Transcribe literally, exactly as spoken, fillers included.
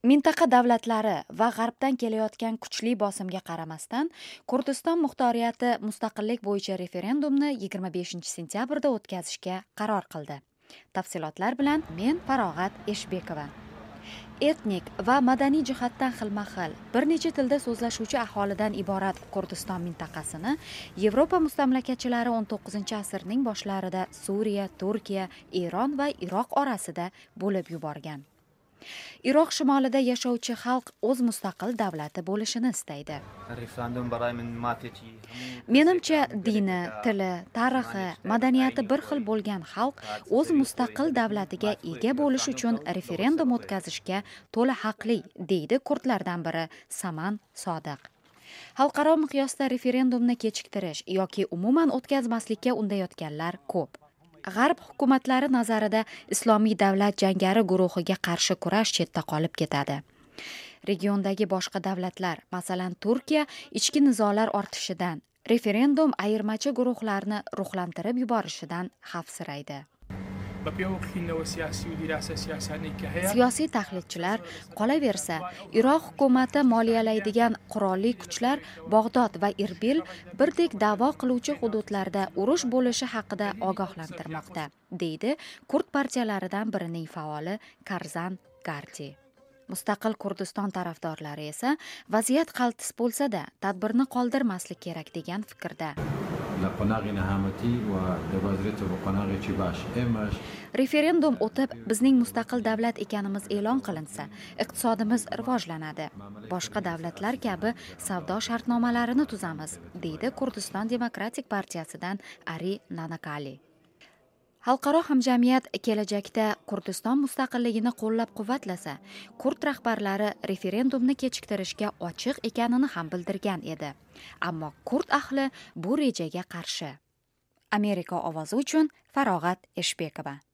Mintaqa davlatlari va g'arbdan kelayotgan kuchli bosimga qaramasdan, Kurdiston muxtoriyati mustaqillik bo'yicha referendumni yigirma beshinchi sentyabrda o'tkazishga qaror qildi. Tafsilotlar bilan men Farog'at Eshbekova. Etnik va madaniy jihatdan xilma-xil, bir necha tilda so'zlashuvchi aholidan iborat Kurdiston mintaqasini Yevropa mustamlakachilari o'n to'qqizinchi asrning boshlarida Suriya, Turkiya, Eron va Iroq orasida bo'lib yuborgan. Iroq shimolida yashovchi xalq o'z mustaqil davlati bo'lishini istaydi. Menimcha, dini, tili, tarixi, madaniyati bir xil bo'lgan xalq o'z mustaqil davlatiga ega bo'lish uchun referendum o'tkazishga to'la haqli, deydi kurdlardan biri Saman Sodiq. Xalqaro miqyosda referendumni kechiktirish yoki umuman o'tkazmaslikka undayotganlar ko'p. G'arb hukumatlari nazarida Islomiy davlat jangari guruhiga qarshi kurash chetda qolib ketadi. Regiondagi boshqa davlatlar, masalan Turkiya, ichki nizolar ortishidan, referendum ayirmachi guruhlarni ruhlantirib yuborishidan xavfsiraydi. Siyosiy tahlilchilar qolaversa, Iroq hukumati moliyalaydigan qurolli kuchlar Bag'dod va Irbil birdek da'vo qiluvchi hududlarda urush bo'lishi haqida ogohlantirmoqda, deydi kurd partiyalaridan birining faoli Karzan Gardi. Mustaqil Kurdiston tarafdorlari esa vaziyat qaltis bo'lsa-da, tadbirni qoldirmaslik kerak degan fikrda. Referendum o'tib, bizning mustaqil davlat ekanimiz e'lon qilinsa, iqtisodimiz rivojlanadi. Boshqa davlatlar kabi savdo shartnomalarini tuzamiz, deydi Kurdiston Demokratik partiyasidan Ari Nanakali. Xalqaro hamjamiyat kelajakda Kurdiston mustaqilligini qo'llab-quvvatlasa, kurd rahbarlari referendumni kechiktirishga ochiq ekanini ham bildirgan edi. Ammo kurd ahli bu rejaga qarshi. Amerika ovozi uchun Farog'at Eshbekova.